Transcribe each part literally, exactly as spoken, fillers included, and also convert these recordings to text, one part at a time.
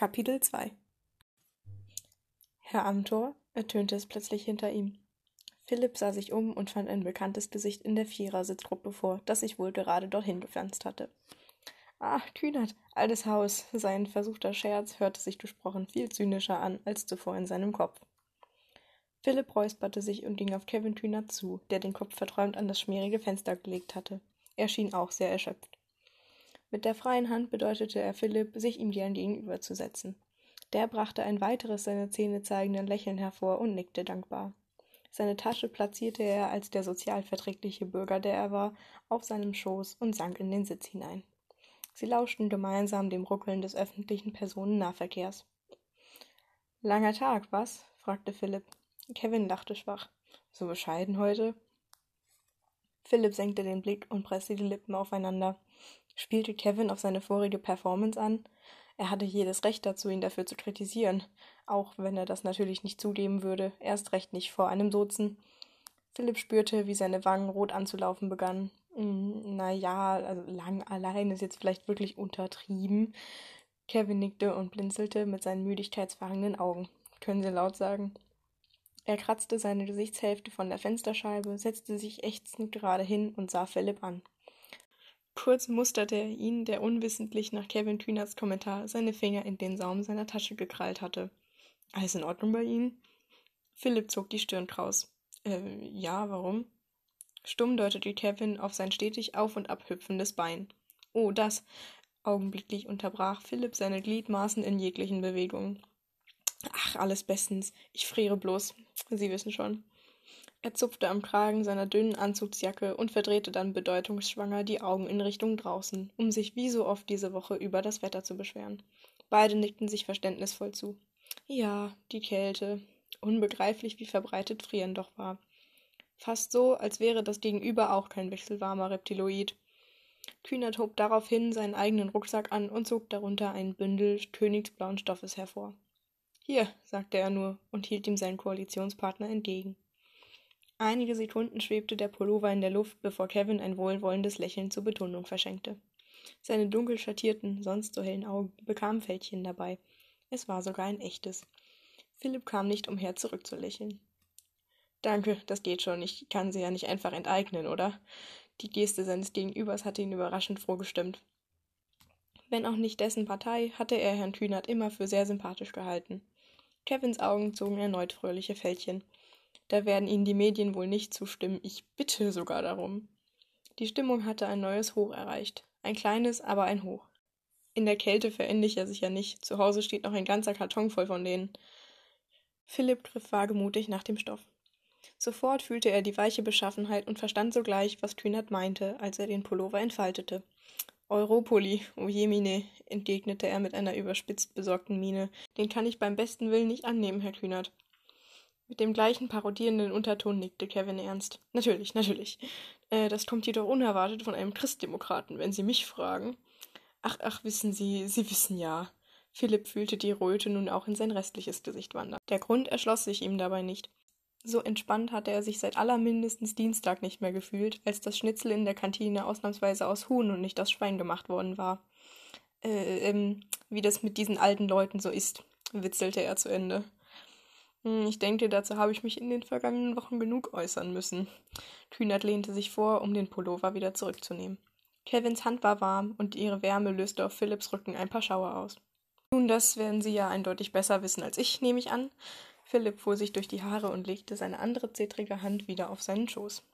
Kapitel zwei Herr Amthor, ertönte es plötzlich hinter ihm. Philipp sah sich um und fand ein bekanntes Gesicht in der Vierersitzgruppe vor, das sich wohl gerade dorthin gepflanzt hatte. »Ah, Kühnert, altes Haus«, sein versuchter Scherz hörte sich gesprochen viel zynischer an als zuvor in seinem Kopf. Philipp räusperte sich und ging auf Kevin Kühnert zu, der den Kopf verträumt an das schmierige Fenster gelegt hatte. Er schien auch sehr erschöpft. Mit der freien Hand bedeutete er Philipp, sich ihm gern gegenüberzusetzen. Der brachte ein weiteres seine Zähne zeigenden Lächeln hervor und nickte dankbar. Seine Tasche platzierte er als der sozialverträgliche Bürger, der er war, auf seinem Schoß und sank in den Sitz hinein. Sie lauschten gemeinsam dem Ruckeln des öffentlichen Personennahverkehrs. »Langer Tag, was?« fragte Philipp. Kevin lachte schwach. »So bescheiden heute?« Philipp senkte den Blick und presste die Lippen aufeinander. Spielte Kevin auf seine vorige Performance an? Er hatte jedes Recht dazu, ihn dafür zu kritisieren, auch wenn er das natürlich nicht zugeben würde, erst recht nicht vor einem Duzen. Philipp spürte, wie seine Wangen rot anzulaufen begannen. Hm, naja, also lang allein ist jetzt vielleicht wirklich untertrieben. Kevin nickte und blinzelte mit seinen müdigkeitsverhangenen Augen. Können Sie laut sagen? Er kratzte seine Gesichtshälfte von der Fensterscheibe, setzte sich ächzend gerade hin und sah Philipp an. Kurz musterte er ihn, der unwissentlich nach Kevin Kühnerts Kommentar seine Finger in den Saum seiner Tasche gekrallt hatte. »Alles in Ordnung bei Ihnen?« Philipp zog die Stirn kraus. »Äh, ja, warum?« Stumm deutete Kevin auf sein stetig auf- und abhüpfendes Bein. »Oh, das!« Augenblicklich unterbrach Philipp seine Gliedmaßen in jeglichen Bewegungen. »Ach, alles bestens. Ich friere bloß. Sie wissen schon.« Er zupfte am Kragen seiner dünnen Anzugsjacke und verdrehte dann bedeutungsschwanger die Augen in Richtung draußen, um sich wie so oft diese Woche über das Wetter zu beschweren. Beide nickten sich verständnisvoll zu. Ja, die Kälte. Unbegreiflich, wie verbreitet Frieren doch war. Fast so, als wäre das Gegenüber auch kein wechselwarmer Reptiloid. Kühnert hob daraufhin seinen eigenen Rucksack an und zog darunter ein Bündel königsblauen Stoffes hervor. »Hier«, sagte er nur und hielt ihm seinen Koalitionspartner entgegen. Einige Sekunden schwebte der Pullover in der Luft, bevor Kevin ein wohlwollendes Lächeln zur Betonung verschenkte. Seine dunkel schattierten, sonst so hellen Augen bekamen Fältchen dabei. Es war sogar ein echtes. Philipp kam nicht umher, zurückzulächeln. »Danke, das geht schon. Ich kann sie ja nicht einfach enteignen, oder?« Die Geste seines Gegenübers hatte ihn überraschend froh gestimmt. Wenn auch nicht dessen Partei, hatte er Herrn Kühnert immer für sehr sympathisch gehalten. Kevins Augen zogen erneut fröhliche Fältchen. Da werden Ihnen die Medien wohl nicht zustimmen. Ich bitte sogar darum. Die Stimmung hatte ein neues Hoch erreicht. Ein kleines, aber ein Hoch. In der Kälte verändere er sich ja nicht. Zu Hause steht noch ein ganzer Karton voll von denen. Philipp griff wagemutig nach dem Stoff. Sofort fühlte er die weiche Beschaffenheit und verstand sogleich, was Kühnert meinte, als er den Pullover entfaltete. »Europoli, oh jemine«, entgegnete er mit einer überspitzt besorgten Miene. »Den kann ich beim besten Willen nicht annehmen, Herr Kühnert.« Mit dem gleichen parodierenden Unterton nickte Kevin ernst. »Natürlich, natürlich. Äh, das kommt jedoch unerwartet von einem Christdemokraten, wenn Sie mich fragen.« »Ach, ach, wissen Sie, Sie wissen ja.« Philipp fühlte die Röte nun auch in sein restliches Gesicht wandern. Der Grund erschloss sich ihm dabei nicht. So entspannt hatte er sich seit allermindestens Dienstag nicht mehr gefühlt, als das Schnitzel in der Kantine ausnahmsweise aus Huhn und nicht aus Schwein gemacht worden war. Äh, ähm, wie das mit diesen alten Leuten so ist, witzelte er zu Ende. Hm, ich denke, dazu habe ich mich in den vergangenen Wochen genug äußern müssen. Kühnert lehnte sich vor, um den Pullover wieder zurückzunehmen. Kevins Hand war warm und ihre Wärme löste auf Philipps Rücken ein paar Schauer aus. Nun, das werden Sie ja eindeutig besser wissen als ich, nehme ich an. Philipp fuhr sich durch die Haare und legte seine andere zittrige Hand wieder auf seinen Schoß.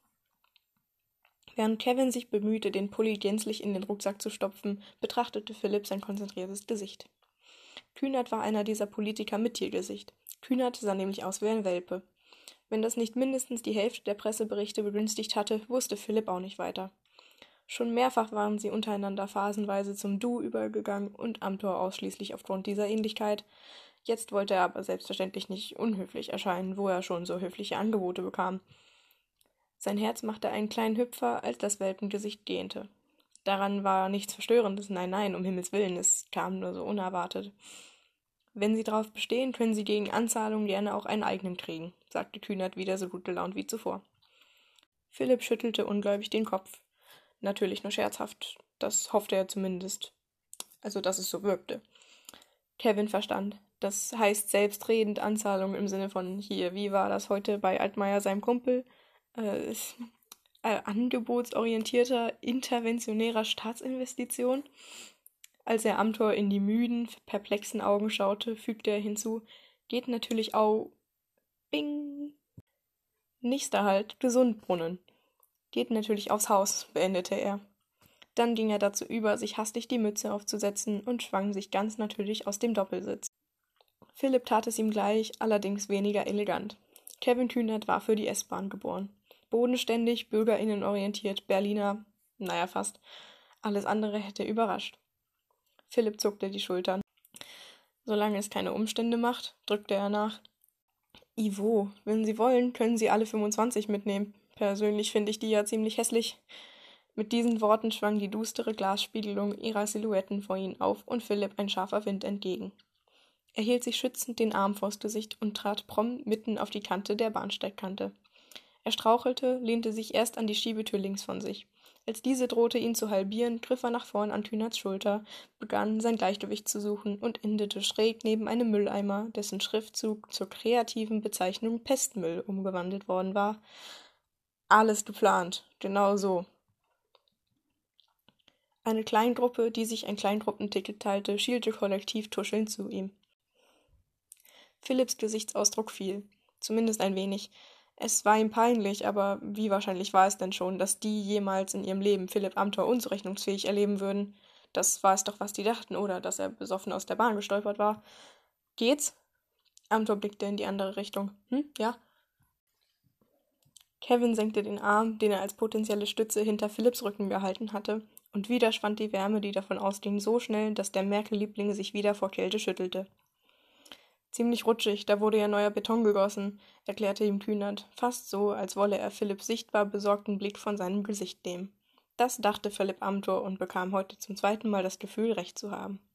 Während Kevin sich bemühte, den Pulli gänzlich in den Rucksack zu stopfen, betrachtete Philipp sein konzentriertes Gesicht. Kühnert war einer dieser Politiker mit Tiergesicht. Kühnert sah nämlich aus wie ein Welpe. Wenn das nicht mindestens die Hälfte der Presseberichte begünstigt hatte, wusste Philipp auch nicht weiter. Schon mehrfach waren sie untereinander phasenweise zum Du übergegangen und Amthor ausschließlich aufgrund dieser Ähnlichkeit. Jetzt wollte er aber selbstverständlich nicht unhöflich erscheinen, wo er schon so höfliche Angebote bekam. Sein Herz machte einen kleinen Hüpfer, als das Welpengesicht gähnte. Daran war nichts Verstörendes, nein, nein, um Himmels Willen, es kam nur so unerwartet. »Wenn Sie darauf bestehen, können Sie gegen Anzahlung gerne auch einen eigenen kriegen«, sagte Kühnert wieder so gut gelaunt wie zuvor. Philipp schüttelte ungläubig den Kopf. Natürlich nur scherzhaft, das hoffte er zumindest. Also, dass es so wirkte. Kevin verstand. Das heißt selbstredend Anzahlung im Sinne von hier, wie war das heute bei Altmaier, seinem Kumpel? Äh, äh, angebotsorientierter, interventionärer Staatsinvestition. Als er Amthor in die müden, perplexen Augen schaute, fügte er hinzu, geht natürlich auch bing. Nächster Halt, Gesundbrunnen. Geht natürlich aufs Haus, beendete er. Dann ging er dazu über, sich hastig die Mütze aufzusetzen und schwang sich ganz natürlich aus dem Doppelsitz. Philipp tat es ihm gleich, allerdings weniger elegant. Kevin Kühnert war für die S-Bahn geboren. Bodenständig, bürgerinnenorientiert, Berliner, naja fast. Alles andere hätte überrascht. Philipp zuckte die Schultern. Solange es keine Umstände macht, drückte er nach. Ivo, wenn Sie wollen, können Sie alle fünfundzwanzig mitnehmen. Persönlich finde ich die ja ziemlich hässlich. Mit diesen Worten schwang die düstere Glasspiegelung ihrer Silhouetten vor ihnen auf und Philipp ein scharfer Wind entgegen. Er hielt sich schützend den Arm vors Gesicht und trat prompt mitten auf die Kante der Bahnsteigkante. Er strauchelte, lehnte sich erst an die Schiebetür links von sich. Als diese drohte, ihn zu halbieren, griff er nach vorn an Kühnerts Schulter, begann, sein Gleichgewicht zu suchen und endete schräg neben einem Mülleimer, dessen Schriftzug zur kreativen Bezeichnung Pestmüll umgewandelt worden war. Alles geplant, genau so. Eine Kleingruppe, die sich ein Kleingruppenticket teilte, schielte kollektiv tuschelnd zu ihm. Philipps Gesichtsausdruck fiel, zumindest ein wenig. Es war ihm peinlich, aber wie wahrscheinlich war es denn schon, dass die jemals in ihrem Leben Philipp Amthor unzurechnungsfähig erleben würden? Das war es doch, was die dachten, oder dass er besoffen aus der Bahn gestolpert war. Geht's? Amthor blickte in die andere Richtung. Hm, ja? Kevin senkte den Arm, den er als potenzielle Stütze hinter Philipps Rücken gehalten hatte, und wieder schwand die Wärme, die davon ausging, so schnell, dass der Merkel-Liebling sich wieder vor Kälte schüttelte. Ziemlich rutschig, da wurde ja neuer Beton gegossen, erklärte ihm Kühnert, fast so, als wolle er Philipps sichtbar besorgten Blick von seinem Gesicht nehmen. Das dachte Philipp Amthor und bekam heute zum zweiten Mal das Gefühl, recht zu haben.